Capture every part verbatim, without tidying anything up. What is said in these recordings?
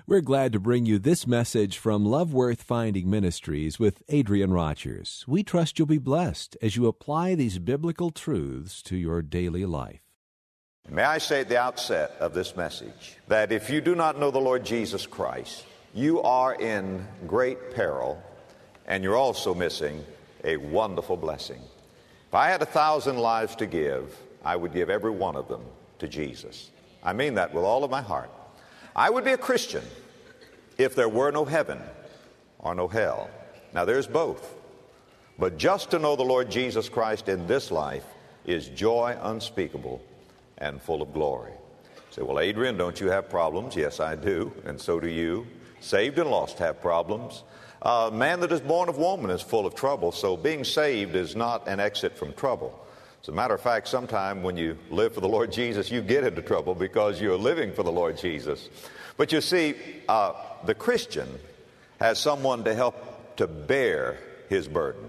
We're glad to bring you this message from Love Worth Finding Ministries with Adrian Rogers. We trust you'll be blessed as you apply these biblical truths to your daily life. May I say at the outset of this message that if you do not know the Lord Jesus Christ, you are in great peril, and you're also missing a wonderful blessing. If I had a thousand lives to give, I would give every one of them to Jesus. I mean that with all of my heart. I would be a Christian if there were no heaven or no hell. Now, there's both. But just to know the Lord Jesus Christ in this life is joy unspeakable and full of glory. You say, well, Adrian, don't you have problems? Yes, I do, and so do you. Saved and lost have problems. A man that is born of woman is full of trouble, so being saved is not an exit from trouble. As a matter of fact, sometime when you live for the Lord Jesus, you get into trouble because you're living for the Lord Jesus. But you see, uh, the Christian has someone to help to bear his burden.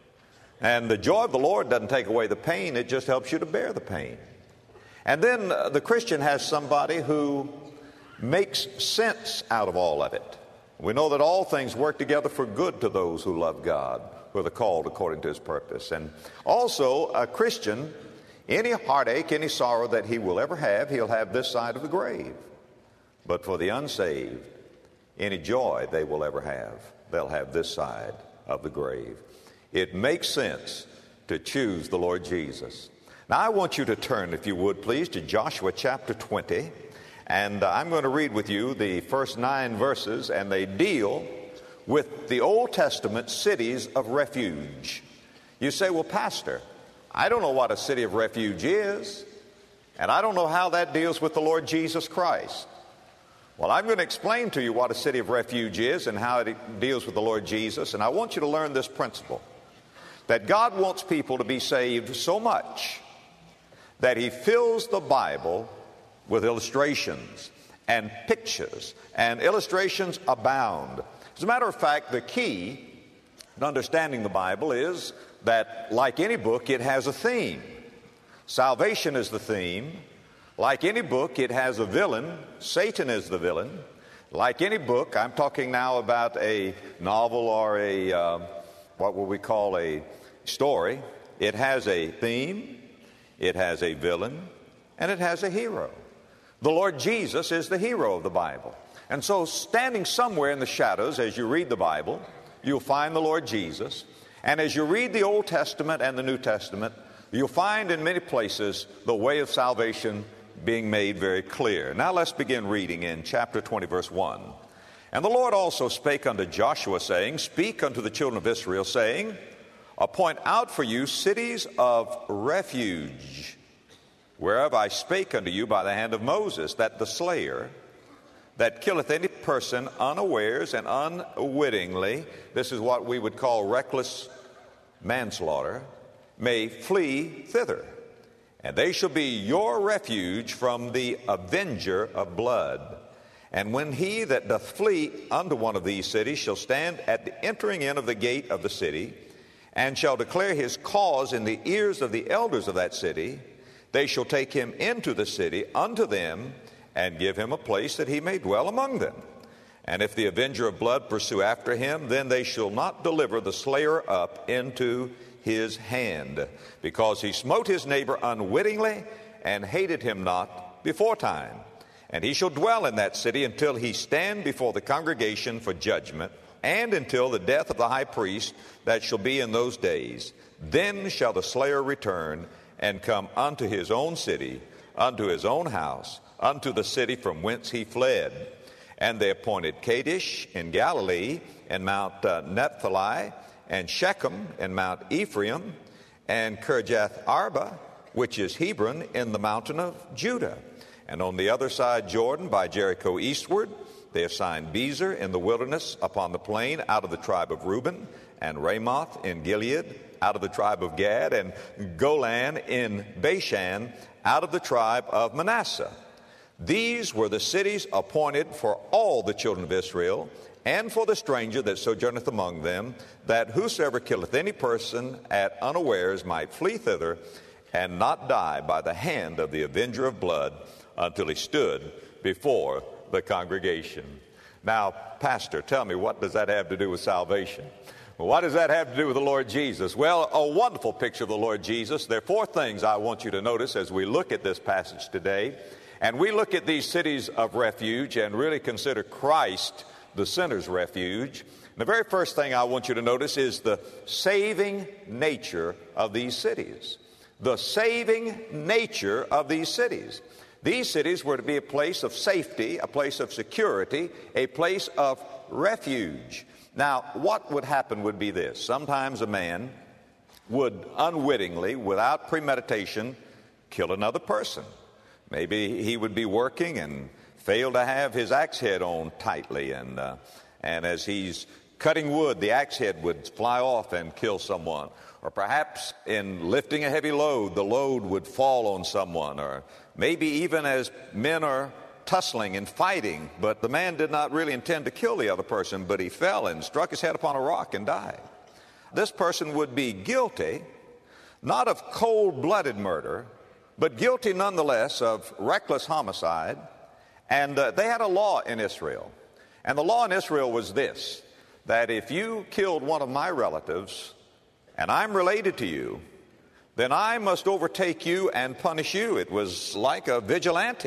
And the joy of the Lord doesn't take away the pain, it just helps you to bear the pain. And then uh, the Christian has somebody who makes sense out of all of it. We know that all things work together for good to those who love God, who are called according to his purpose. And also, a Christian, any heartache, any sorrow that he will ever have, he'll have this side of the grave. But for the unsaved, any joy they will ever have, they'll have this side of the grave. It makes sense to choose the Lord Jesus. Now, I want you to turn, if you would, please, to Joshua chapter twenty. And uh, I'm going to read with you the first nine verses, and they deal with the Old Testament cities of refuge. You say, well, Pastor, I don't know what a city of refuge is, and I don't know how that deals with the Lord Jesus Christ. Well, I'm going to explain to you what a city of refuge is and how it deals with the Lord Jesus, and I want you to learn this principle, that God wants people to be saved so much that he fills the Bible with illustrations and pictures, and illustrations abound. As a matter of fact, the key to understanding the Bible is that, like any book, it has a theme. Salvation is the theme. Like any book, it has a villain. Satan is the villain. Like any book, I'm talking now about a novel or a, uh, what would we call a story. It has a theme, it has a villain, and it has a hero. The Lord Jesus is the hero of the Bible. And so standing somewhere in the shadows as you read the Bible, you'll find the Lord Jesus. And as you read the Old Testament and the New Testament, you'll find in many places the way of salvation being made very clear. Now let's begin reading in chapter twenty, verse one. And the Lord also spake unto Joshua, saying, Speak unto the children of Israel, saying, Appoint out for you cities of refuge, whereof I spake unto you by the hand of Moses, that the slayer that killeth any person unawares and unwittingly, this is what we would call reckless manslaughter, may flee thither. And they shall be your refuge from the avenger of blood. And when he that doth flee unto one of these cities shall stand at the entering in of the gate of the city, and shall declare his cause in the ears of the elders of that city, they shall take him into the city unto them, and give him a place that he may dwell among them. And if the avenger of blood pursue after him, then they shall not deliver the slayer up into his hand, because he smote his neighbor unwittingly, and hated him not beforetime. And he shall dwell in that city until he stand before the congregation for judgment, and until the death of the high priest that shall be in those days. Then shall the slayer return, and come unto his own city, unto his own house, unto the city from whence he fled. And they appointed Kadesh in Galilee, and Mount uh, Naphtali, and Shechem in Mount Ephraim, and Kirjath Arba, which is Hebron, in the mountain of Judah. And on the other side Jordan, by Jericho eastward, they assigned Bezer in the wilderness upon the plain out of the tribe of Reuben, and Ramoth in Gilead out of the tribe of Gad, and Golan in Bashan out of the tribe of Manasseh. These were the cities appointed for all the children of Israel, and for the stranger that sojourneth among them, that whosoever killeth any person at unawares might flee thither, and not die by the hand of the avenger of blood, until he stood before the congregation. Now, Pastor, tell me, what does that have to do with salvation? Well, what does that have to do with the Lord Jesus? Well, a wonderful picture of the Lord Jesus. There are four things I want you to notice as we look at this passage today. And we look at these cities of refuge and really consider Christ the sinner's refuge. The very first thing I want you to notice is the saving nature of these cities. The saving nature of these cities. These cities were to be a place of safety, a place of security, a place of refuge. Now, what would happen would be this. Sometimes a man would unwittingly, without premeditation, kill another person. Maybe he would be working and fail to have his axe head on tightly, and uh, and as he's cutting wood, the axe head would fly off and kill someone. Or perhaps in lifting a heavy load, the load would fall on someone. Or maybe even as men are tussling and fighting, but the man did not really intend to kill the other person, but he fell and struck his head upon a rock and died. This person would be guilty, not of cold-blooded murder, but guilty nonetheless of reckless homicide. And uh, they had a law in Israel. And the law in Israel was this, that if you killed one of my relatives, and I'm related to you, then I must overtake you and punish you. It was like a vigilante.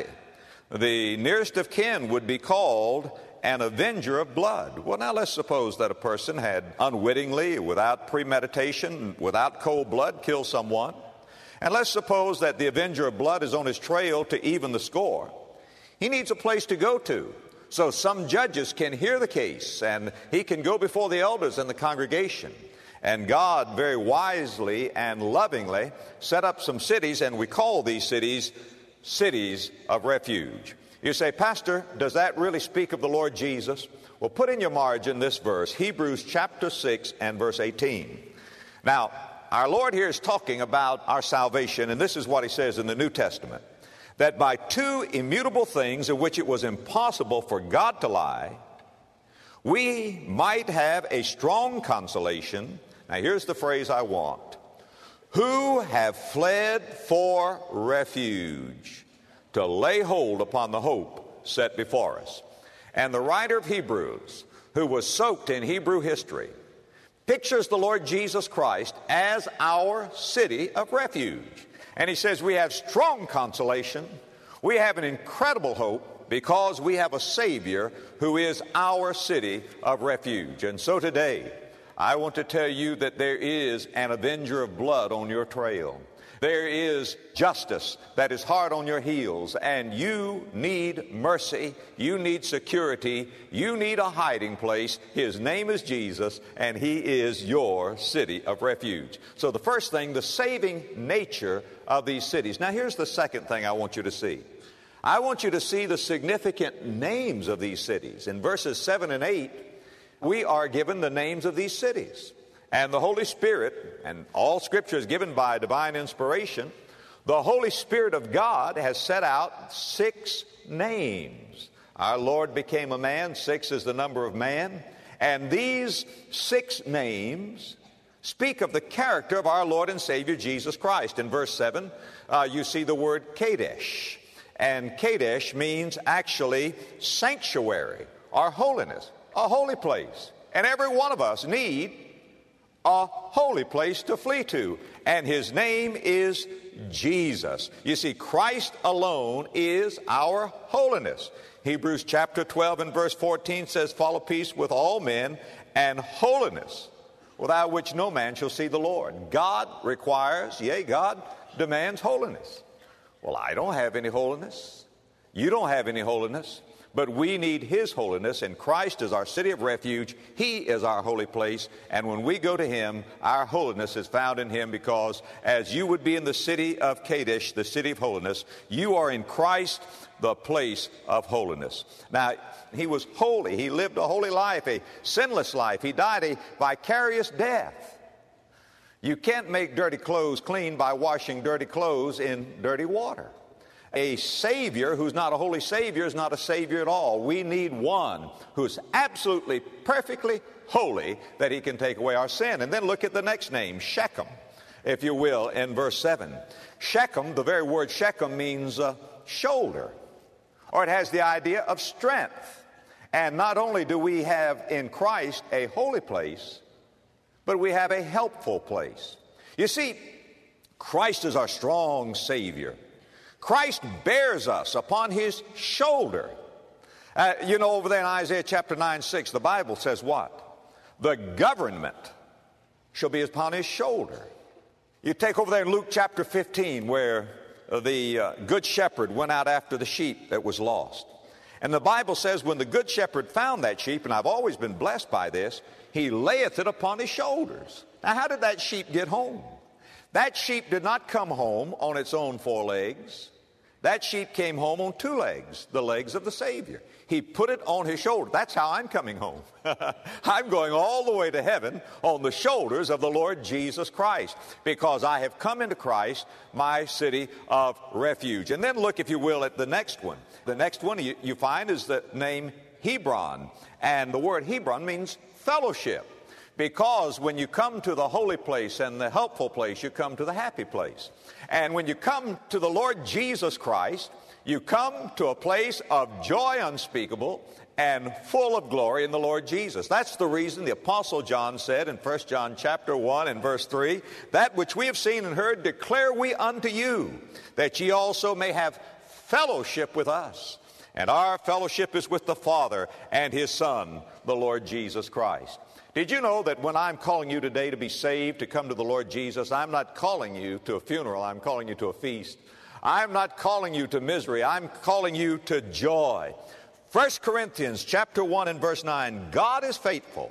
The nearest of kin would be called an avenger of blood. Well, now let's suppose that a person had unwittingly, without premeditation, without cold blood, killed someone. And let's suppose that the avenger of blood is on his trail to even the score. He needs a place to go to. So some judges can hear the case, and he can go before the elders in the congregation. And God very wisely and lovingly set up some cities, and we call these cities cities of refuge. You say, Pastor, does that really speak of the Lord Jesus? Well, put in your margin this verse, Hebrews chapter six and verse eighteen. Now, our Lord here is talking about our salvation, and this is what he says in the New Testament, that by two immutable things in which it was impossible for God to lie, we might have a strong consolation. Now, here's the phrase I want. Who have fled for refuge, to lay hold upon the hope set before us. And the writer of Hebrews, who was soaked in Hebrew history, pictures the Lord Jesus Christ as our city of refuge. And he says we have strong consolation, we have an incredible hope, because we have a Savior who is our city of refuge. And so today, I want to tell you that there is an avenger of blood on your trail. There is justice that is hard on your heels, and you need mercy, you need security, you need a hiding place. His name is Jesus, and he is your city of refuge. So the first thing, the saving nature of these cities. Now here's the second thing I want you to see. I want you to see the significant names of these cities. In verses seven and eight, we are given the names of these cities. And the Holy Spirit, and all Scripture is given by divine inspiration, the Holy Spirit of God has set out six names. Our Lord became a man, six is the number of man, and these six names speak of the character of our Lord and Savior Jesus Christ. In verse seven, uh, you see the word Kadesh, and Kadesh means actually sanctuary or holiness, a holy place. And every one of us need a holy place to flee to, and his name is Jesus. You see, Christ alone is our holiness. Hebrews chapter twelve and verse fourteen says, follow peace with all men and holiness, without which no man shall see the Lord. God requires, yea, God demands holiness. Well, I don't have any holiness. You don't have any holiness. But we need his holiness, and Christ is our city of refuge. He is our holy place, and when we go to him, our holiness is found in him, because as you would be in the city of Kadesh, the city of holiness, you are in Christ, the place of holiness. Now, he was holy. He lived a holy life, a sinless life. He died a vicarious death. You can't make dirty clothes clean by washing dirty clothes in dirty water. A Savior who's not a holy Savior is not a Savior at all. We need one who's absolutely, perfectly holy, that he can take away our sin. And then look at the next name, Shechem, if you will, in verse seven. Shechem, the very word Shechem means uh, shoulder, or it has the idea of strength. And not only do we have in Christ a holy place, but we have a helpful place. You see, Christ is our strong Savior. Christ bears us upon His shoulder. Uh, you know, over there in Isaiah chapter nine, six, the Bible says what? The government shall be upon His shoulder. You take over there in Luke chapter fifteen, where the uh, good shepherd went out after the sheep that was lost. And the Bible says when the good shepherd found that sheep, and I've always been blessed by this, he layeth it upon his shoulders. Now, how did that sheep get home? That sheep did not come home on its own four legs. That sheep came home on two legs, the legs of the Savior. He put it on his shoulder. That's how I'm coming home. I'm going all the way to heaven on the shoulders of the Lord Jesus Christ, because I have come into Christ, my city of refuge. And then look, if you will, at the next one. The next one you, you find is the name Hebron. And the word Hebron means fellowship, because when you come to the holy place and the helpful place, you come to the happy place. And when you come to the Lord Jesus Christ, you come to a place of joy unspeakable and full of glory in the Lord Jesus. That's the reason the Apostle John said in First John chapter one and verse three, that which we have seen and heard declare we unto you, that ye also may have fellowship with us. And our fellowship is with the Father and His Son, the Lord Jesus Christ. Did you know that when I'm calling you today to be saved, to come to the Lord Jesus, I'm not calling you to a funeral, I'm calling you to a feast. I'm not calling you to misery, I'm calling you to joy. First Corinthians chapter one and verse nine, God is faithful,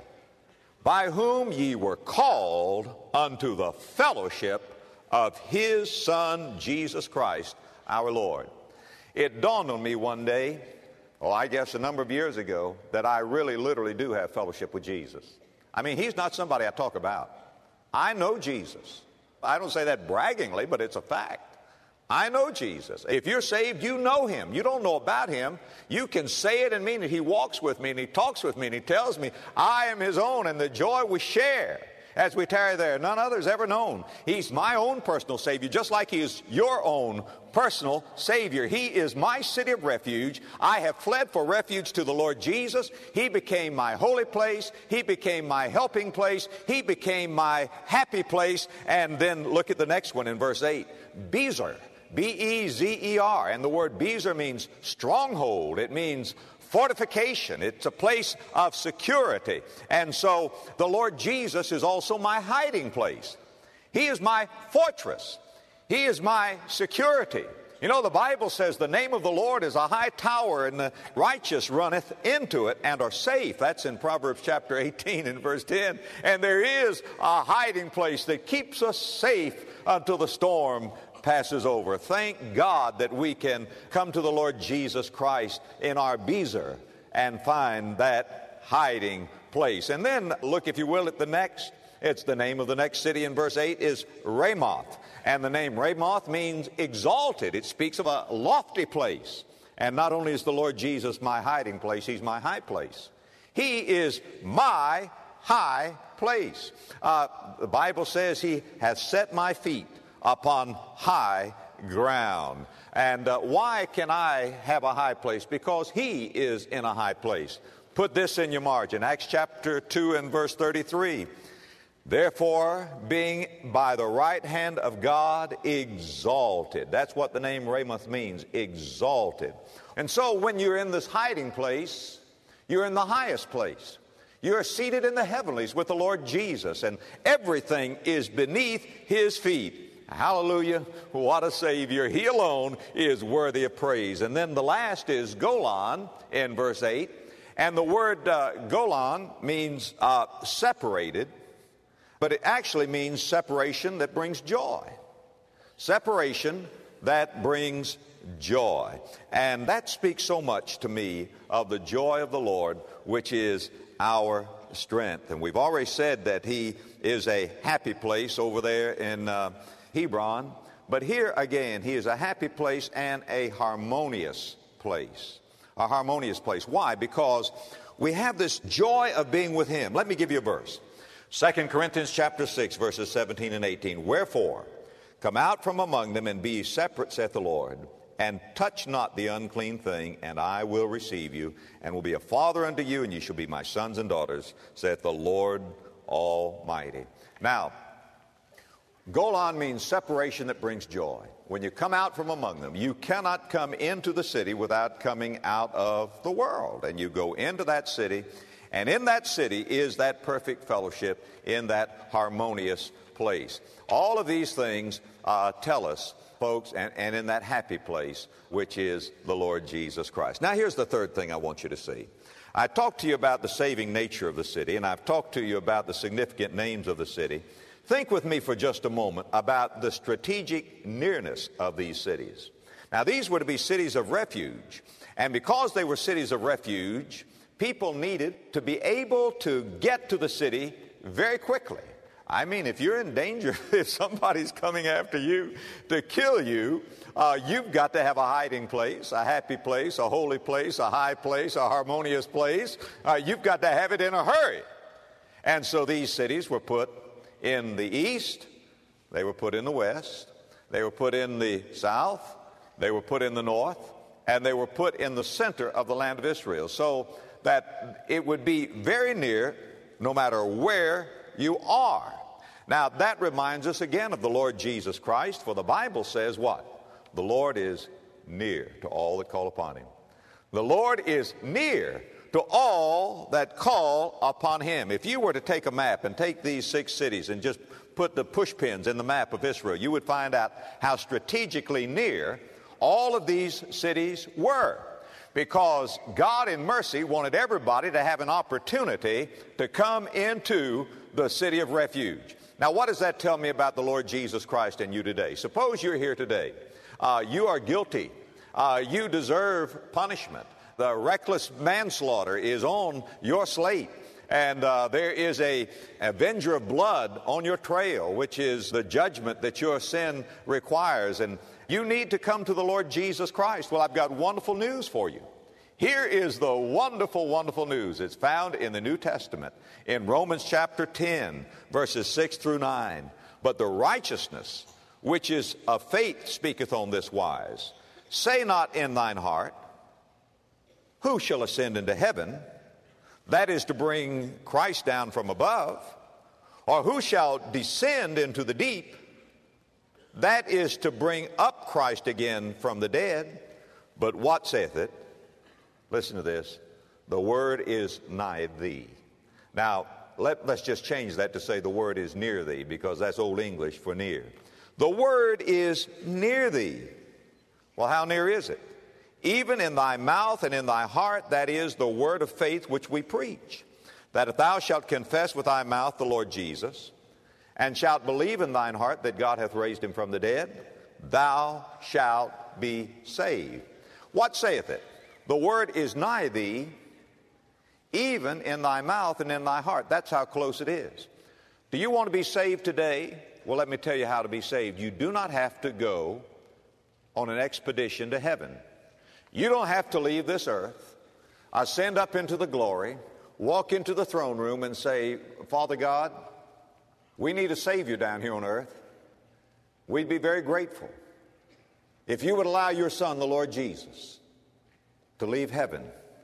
by whom ye were called unto the fellowship of His Son, Jesus Christ, our Lord. It dawned on me one day, oh, I guess a number of years ago, that I really literally do have fellowship with Jesus. I mean, He's not somebody I talk about. I know Jesus. I don't say that braggingly, but it's a fact. I know Jesus. If you're saved, you know Him. You don't know about Him. You can say it and mean it. He walks with me and He talks with me and He tells me I am His own, and the joy we share as we tarry there, none other's ever known. He's my own personal Savior, just like He is your own personal Savior. He is my city of refuge. I have fled for refuge to the Lord Jesus. He became my holy place. He became my helping place. He became my happy place. And then look at the next one in verse eight. Bezer, B E Z E R. And the word Bezer means stronghold. It means fortification. It's a place of security. And so the Lord Jesus is also my hiding place. He is my fortress. He is my security. You know, the Bible says the name of the Lord is a high tower, and the righteous runneth into it and are safe. That's in Proverbs chapter eighteen and verse ten. And there is a hiding place that keeps us safe until the storm passes over. Thank God that we can come to the Lord Jesus Christ in our Bezer and find that hiding place. And then look, if you will, at the next. It's the name of the next city in verse eight is Ramoth. And the name Ramoth means exalted. It speaks of a lofty place. And not only is the Lord Jesus my hiding place, He's my high place. He is my high place. Uh, the Bible says He has set my feet upon high ground. And uh, why can I have a high place? Because He is in a high place. Put this in your margin. Acts chapter two and verse thirty-three. Therefore, being by the right hand of God exalted. That's what the name Ramoth means, exalted. And so when you're in this hiding place, you're in the highest place. You're seated in the heavenlies with the Lord Jesus, and everything is beneath His feet. Hallelujah. What a Savior. He alone is worthy of praise. And then the last is Golan in verse eight. And the word uh, Golan means uh, separated, but it actually means separation that brings joy. Separation that brings joy. And that speaks so much to me of the joy of the Lord, which is our strength. And we've already said that He is a happy place over there in uh, Hebron. But here again, He is a happy place and a harmonious place. A harmonious place. Why? Because we have this joy of being with Him. Let me give you a verse. Second Corinthians chapter six, verses seventeen and eighteen. Wherefore, come out from among them and be ye separate, saith the Lord, and touch not the unclean thing, and I will receive you, and will be a father unto you, and ye shall be my sons and daughters, saith the Lord Almighty. Now, Golan means separation that brings joy. When you come out from among them, you cannot come into the city without coming out of the world. And you go into that city, and in that city is that perfect fellowship in that harmonious place. All of these things uh, tell us, folks, and, and in that happy place, which is the Lord Jesus Christ. Now, here's the third thing I want you to see. I talked to you about the saving nature of the city, and I've talked to you about the significant names of the city. Think with me for just a moment about the strategic nearness of these cities. Now, these were to be cities of refuge, and because they were cities of refuge, people needed to be able to get to the city very quickly. I mean, if you're in danger, if somebody's coming after you to kill you, uh, you've got to have a hiding place, a happy place, a holy place, a high place, a harmonious place. Uh, you've got to have it in a hurry. And so these cities were put in the east, they were put in the west, they were put in the south, they were put in the north, and they were put in the center of the land of Israel, so that it would be very near no matter where you are. Now, that reminds us again of the Lord Jesus Christ, for the Bible says what? The Lord is near to all that call upon him. The Lord is near to all that call upon him. If you were to take a map and take these six cities and just put the push pins in the map of Israel, you would find out how strategically near all of these cities were, because God in mercy wanted everybody to have an opportunity to come into the city of refuge. Now, what does that tell me about the Lord Jesus Christ and you today? Suppose you're here today. Uh, you are guilty. Uh, you deserve punishment. The reckless manslaughter is on your slate, and uh, there is a avenger of blood on your trail, which is the judgment that your sin requires, and you need to come to the Lord Jesus Christ. Well, I've got wonderful news for you. Here is the wonderful, wonderful news. It's found in the New Testament, in Romans chapter ten, verses six through nine. But the righteousness which is of faith speaketh on this wise, say not in thine heart, who shall ascend into heaven? That is to bring Christ down from above. Or who shall descend into the deep? That is to bring up Christ again from the dead. But what saith it? Listen to this. The word is nigh thee. Now, let, let's just change that to say the word is near thee, because that's Old English for near. The word is near thee. Well, how near is it? Even in thy mouth and in thy heart, that is the word of faith which we preach. That if thou shalt confess with thy mouth the Lord Jesus, and shalt believe in thine heart that God hath raised him from the dead, thou shalt be saved. What saith it? The word is nigh thee, even in thy mouth and in thy heart. That's how close it is. Do you want to be saved today? Well, let me tell you how to be saved. You do not have to go on an expedition to heaven. You don't have to leave this earth, ascend up into the glory, walk into the throne room and say, Father God, we need a Savior down here on earth. We'd be very grateful if you would allow your Son, the Lord Jesus, to leave heaven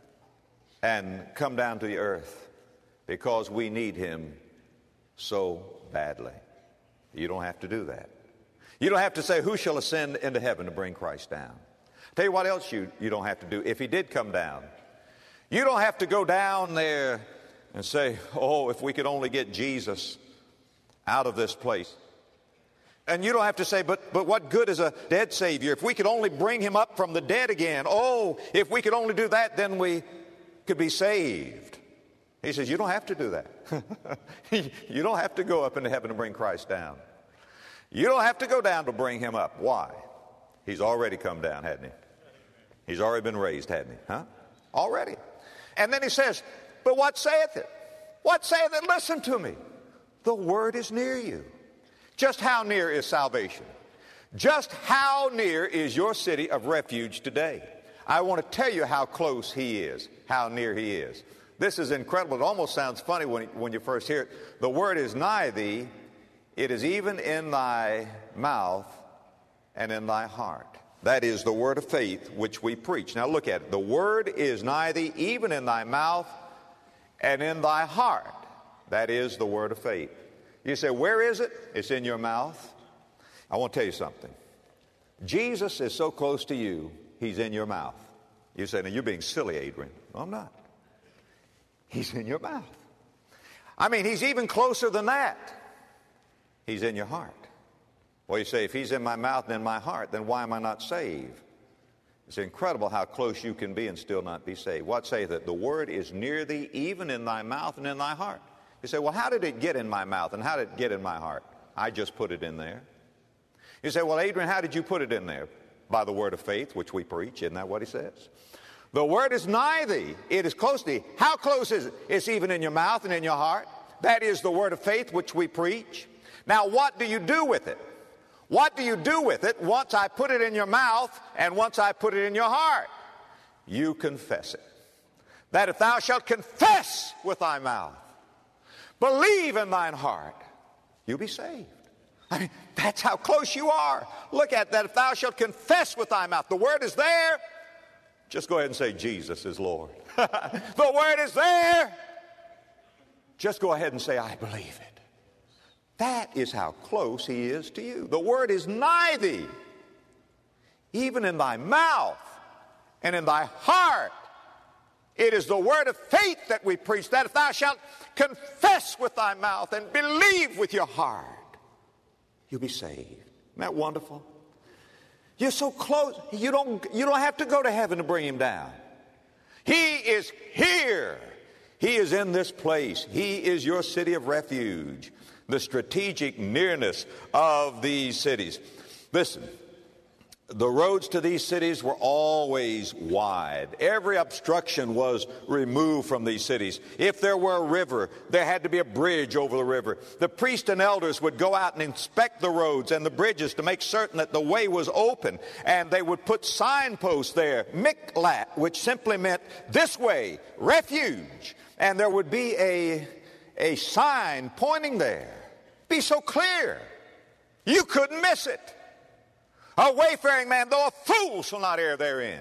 and come down to the earth, because we need him so badly. You don't have to do that. You don't have to say, who shall ascend into heaven to bring Christ down? Tell you what else you, you don't have to do if he did come down. You don't have to go down there and say, oh, if we could only get Jesus out of this place. And you don't have to say, but, but what good is a dead Savior? If we could only bring him up from the dead again. Oh, if we could only do that, then we could be saved. He says, you don't have to do that. You don't have to go up into heaven to bring Christ down. You don't have to go down to bring him up. Why? He's already come down, hadn't he? He's already been raised, hadn't he? Huh? Already. And then he says, but what saith it? What saith it? Listen to me. The word is near you. Just how near is salvation? Just how near is your city of refuge today? I want to tell you how close he is, how near he is. This is incredible. It almost sounds funny when, when you first hear it. The word is nigh thee. It is even in thy mouth and in thy heart. That is the word of faith which we preach. Now look at it. The word is nigh thee, even in thy mouth and in thy heart. That is the word of faith. You say, where is it? It's in your mouth. I want to tell you something. Jesus is so close to you, he's in your mouth. You say, now you're being silly, Adrian. No, I'm not. He's in your mouth. I mean, he's even closer than that. He's in your heart. Well, you say, if he's in my mouth and in my heart, then why am I not saved? It's incredible how close you can be and still not be saved. What saith that? The word is near thee, even in thy mouth and in thy heart. You say, well, how did it get in my mouth and how did it get in my heart? I just put it in there. You say, well, Adrian, how did you put it in there? By the word of faith, which we preach. Isn't that what he says? The word is nigh thee. It is close to thee. How close is it? It's even in your mouth and in your heart. That is the word of faith, which we preach. Now, what do you do with it? What do you do with it once I put it in your mouth and once I put it in your heart? You confess it. That if thou shalt confess with thy mouth, believe in thine heart, you'll be saved. I mean, that's how close you are. Look at that. If thou shalt confess with thy mouth, the word is there. Just go ahead and say, Jesus is Lord. The word is there. Just go ahead and say, I believe it. That is how close he is to you. The word is nigh thee, even in thy mouth and in thy heart. It is the word of faith that we preach, that if thou shalt confess with thy mouth and believe with your heart, you'll be saved. Isn't that wonderful? You're so close. You don't, you don't have to go to heaven to bring him down. He is here. He is in this place. He is your city of refuge. The strategic nearness of these cities. Listen, the roads to these cities were always wide. Every obstruction was removed from these cities. If there were a river, there had to be a bridge over the river. The priests and elders would go out and inspect the roads and the bridges to make certain that the way was open. And they would put signposts there, miklat, which simply meant this way, refuge. And there would be a, a sign pointing there. Be so clear. You couldn't miss it. A wayfaring man, though a fool, shall not err therein.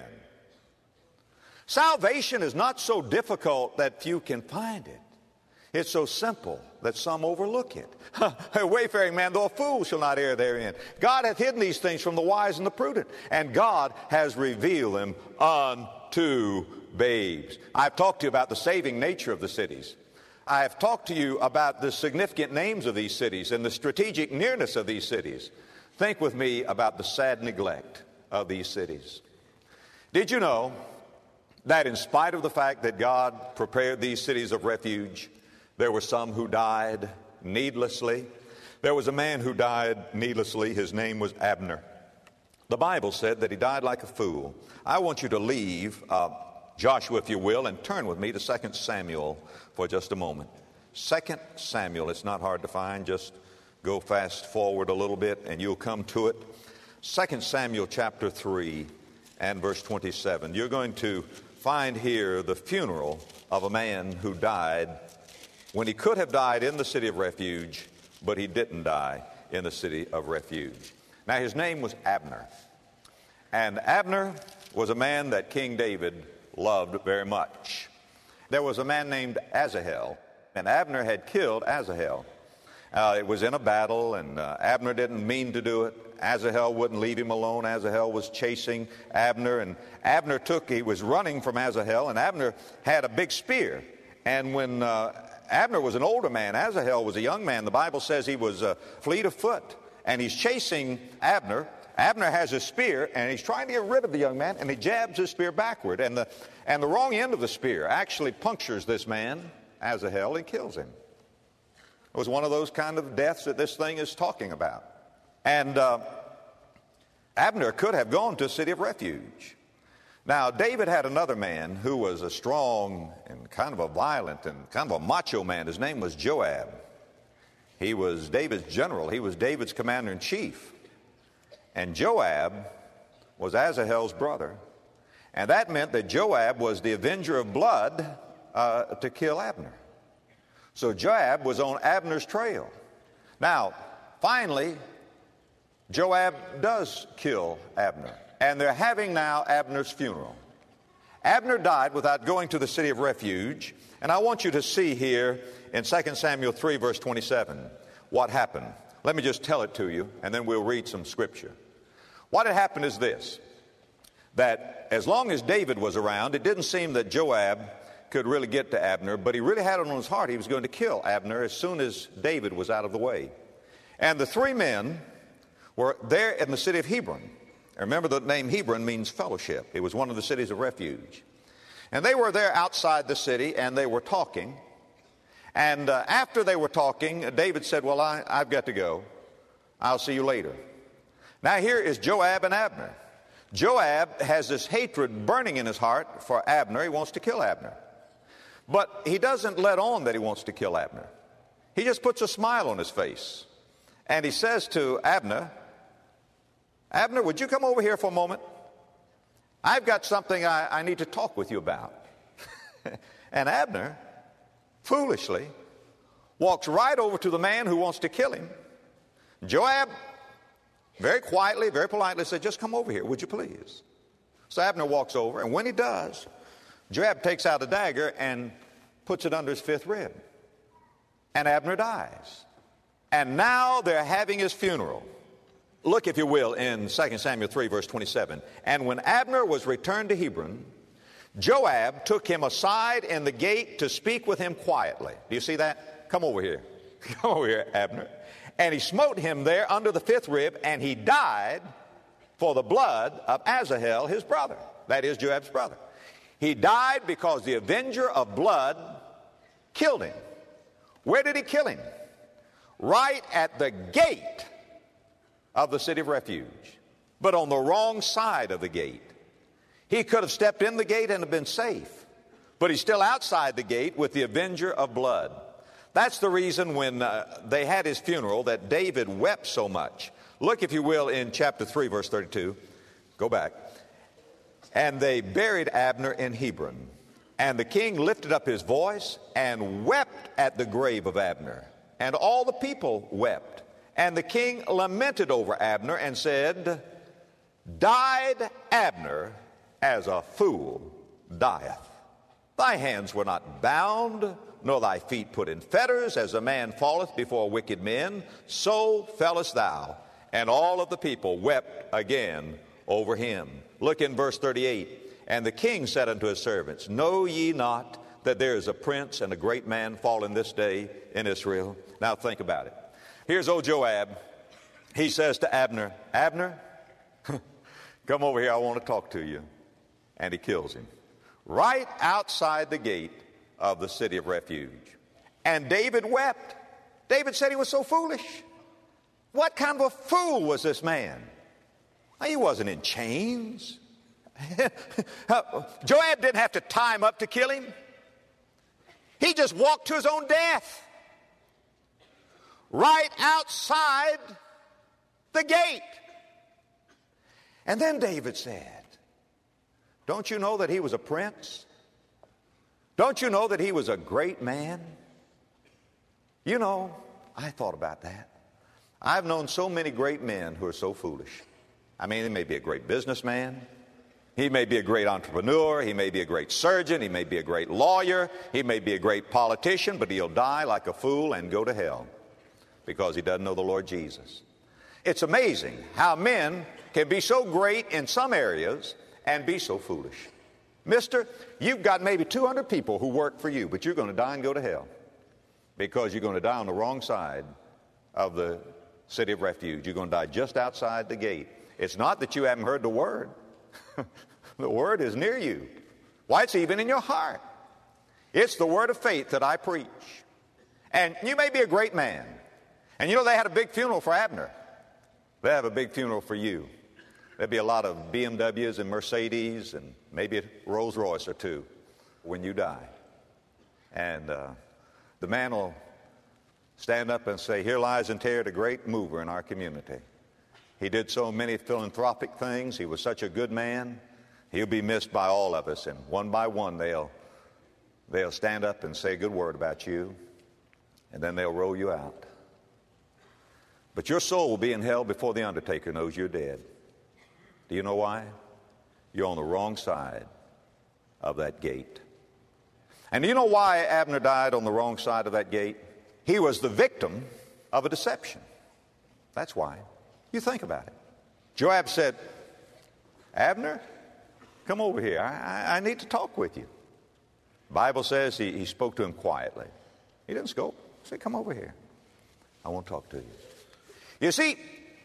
Salvation is not so difficult that few can find it. It's so simple that some overlook it. A wayfaring man, though a fool, shall not err therein. God hath hidden these things from the wise and the prudent, and God has revealed them unto babes. I've talked to you about the saving nature of the cities. I have talked to you about the significant names of these cities and the strategic nearness of these cities. Think with me about the sad neglect of these cities. Did you know that in spite of the fact that God prepared these cities of refuge, there were some who died needlessly? There was a man who died needlessly. His name was Abner. The Bible said that he died like a fool. I want you to leave uh, Joshua, if you will, and turn with me to Second Samuel for just a moment. Second Samuel, it's not hard to find. Just go fast forward a little bit and you'll come to it. Second Samuel chapter three and verse twenty-seven. You're going to find here the funeral of a man who died when he could have died in the city of refuge, but he didn't die in the city of refuge. Now his name was Abner. And Abner was a man that King David loved very much. There was a man named Asahel, and Abner had killed Asahel. Uh, it was in a battle, and uh, Abner didn't mean to do it. Asahel wouldn't leave him alone. Asahel was chasing Abner, and Abner took, he was running from Asahel, and Abner had a big spear. And when uh, Abner was an older man, Asahel was a young man, the Bible says he was uh, fleet of foot, and he's chasing Abner. Abner has his spear, and he's trying to get rid of the young man, and he jabs his spear backward. And the, and the wrong end of the spear actually punctures this man, Asahel, and kills him. It was one of those kind of deaths that this thing is talking about. And uh, Abner could have gone to a city of refuge. Now, David had another man who was a strong and kind of a violent and kind of a macho man. His name was Joab. He was David's general. He was David's commander-in-chief. And Joab was Asahel's brother. And that meant that Joab was the avenger of blood uh, to kill Abner. So Joab was on Abner's trail. Now, finally, Joab does kill Abner. and they're having now Abner's funeral. Abner died without going to the city of refuge, and I want you to see here in Second Samuel three, verse twenty-seven, what happened. Let me just tell it to you, and then we'll read some scripture. What had happened is this, that as long as David was around, it didn't seem that Joab could really get to Abner, but he really had it on his heart he was going to kill Abner as soon as David was out of the way. And the three men were there in the city of Hebron. Remember, the name Hebron means fellowship. It was one of the cities of refuge. And they were there outside the city, and they were talking. And uh, after they were talking, David said, well, I, I've got to go. I'll see you later. Now here is Joab and Abner. Joab has this hatred burning in his heart for Abner. He wants to kill Abner. But he doesn't let on that he wants to kill Abner. He just puts a smile on his face. And he says to Abner, Abner, would you come over here for a moment? I've got something I, I need to talk with you about. And Abner, foolishly, walks right over to the man who wants to kill him. Joab, very quietly, very politely said, just come over here, would you please? So Abner walks over, and when he does, Joab takes out a dagger and puts it under his fifth rib. And Abner dies. And now they're having his funeral. Look, if you will, in Second Samuel three, verse twenty-seven. And when Abner was returned to Hebron, Joab took him aside in the gate to speak with him quietly. Do you see that? Come over here. Come over here, Abner. And he smote him there under the fifth rib, and he died for the blood of Asahel, his brother. That is Joab's brother. He died because the avenger of blood killed him. Where did he kill him? Right at the gate of the city of refuge, but on the wrong side of the gate. He could have stepped in the gate and have been safe, but he's still outside the gate with the avenger of blood. That's the reason when uh, they had his funeral that David wept so much. Look, if you will, in chapter three, verse thirty-two. Go back. And they buried Abner in Hebron. And the king lifted up his voice and wept at the grave of Abner. And all the people wept. And the king lamented over Abner and said, died Abner as a fool dieth. Thy hands were not bound, nor thy feet put in fetters, as a man falleth before wicked men, so fellest thou. And all of the people wept again over him. Look in verse thirty-eight. And the king said unto his servants, know ye not that there is a prince and a great man fallen this day in Israel? Now think about it. Here's old Joab. He says to Abner, Abner, come over here, I want to talk to you. And he kills him right outside the gate of the city of refuge. And David wept. David said he was so foolish. What kind of a fool was this man? He wasn't in chains. Joab didn't have to tie him up to kill him. He just walked to his own death right outside the gate. And then David said, don't you know that he was a prince? Don't you know that he was a great man? You know, I thought about that. I've known so many great men who are so foolish. I mean, he may be a great businessman. He may be a great entrepreneur. He may be a great surgeon. He may be a great lawyer. He may be a great politician, but he'll die like a fool and go to hell because he doesn't know the Lord Jesus. It's amazing how men can be so great in some areas and be so foolish. Mister, you've got maybe two hundred people who work for you, but you're going to die and go to hell because you're going to die on the wrong side of the city of refuge. You're going to die just outside the gate. It's not that you haven't heard the word. The word is near you. Why, it's even in your heart. It's the word of faith that I preach. And you may be a great man. And you know, they had a big funeral for Abner. They have a big funeral for you. There'll be a lot of B M Ws and Mercedes and maybe a Rolls Royce or two when you die. And uh, the man will stand up and say, here lies interred a great mover in our community. He did so many philanthropic things. He was such a good man. He'll be missed by all of us. And one by one, they'll, they'll stand up and say a good word about you. And then they'll roll you out. But your soul will be in hell before the undertaker knows you're dead. Do you know why? You're on the wrong side of that gate. And do you know why Abner died on the wrong side of that gate? He was the victim of a deception. That's why. You think about it. Joab said, Abner, come over here. I, I, I need to talk with you. The Bible says he, he spoke to him quietly. He didn't scold. He said, come over here. I want to talk to you. You see,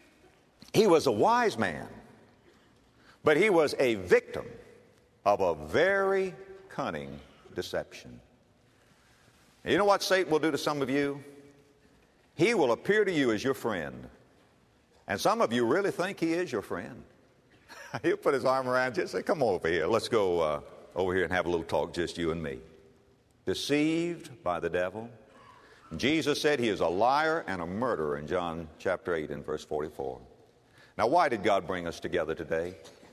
he was a wise man, but he was a victim of a very cunning deception. And you know what Satan will do to some of you? He will appear to you as your friend. And some of you really think he is your friend. He'll put his arm around you and say, come over here. Let's go uh, over here and have a little talk, just you and me. Deceived by the devil. Jesus said he is a liar and a murderer in John chapter eight and verse forty-four. Now, why did God bring us together today?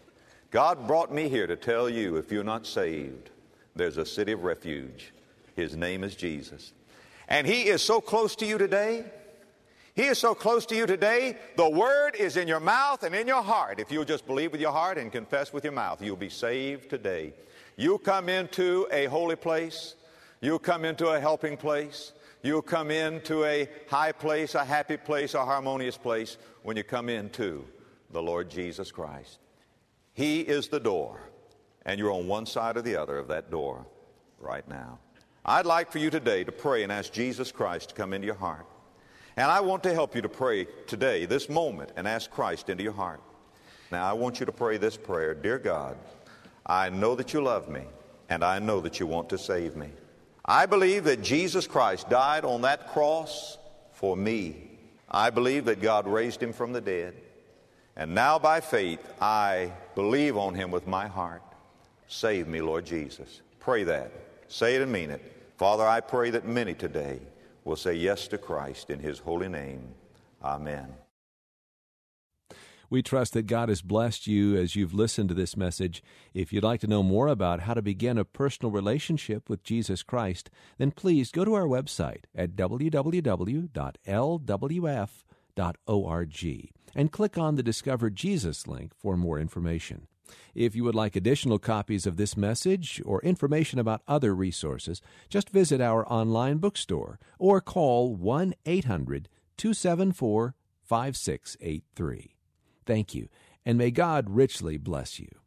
God brought me here to tell you, if you're not saved, there's a city of refuge. His name is Jesus. And he is so close to you today. He is so close to you today. The word is in your mouth and in your heart. If you'll just believe with your heart and confess with your mouth, you'll be saved today. You'll come into a holy place. You'll come into a helping place. You'll come into a high place, a happy place, a harmonious place when you come into the Lord Jesus Christ. He is the door, and you're on one side or the other of that door right now. I'd like for you today to pray and ask Jesus Christ to come into your heart. And I want to help you to pray today, this moment, and ask Christ into your heart. Now, I want you to pray this prayer. Dear God, I know that you love me, and I know that you want to save me. I believe that Jesus Christ died on that cross for me. I believe that God raised him from the dead. And now by faith, I believe on him with my heart. Save me, Lord Jesus. Pray that. Say it and mean it. Father, I pray that many today will say yes to Christ in his holy name. Amen. We trust that God has blessed you as you've listened to this message. If you'd like to know more about how to begin a personal relationship with Jesus Christ, then please go to our website at w w w dot l w f dot org and click on the Discover Jesus link for more information. If you would like additional copies of this message or information about other resources, just visit our online bookstore or call one eight hundred two seven four five six eight three. Thank you, and may God richly bless you.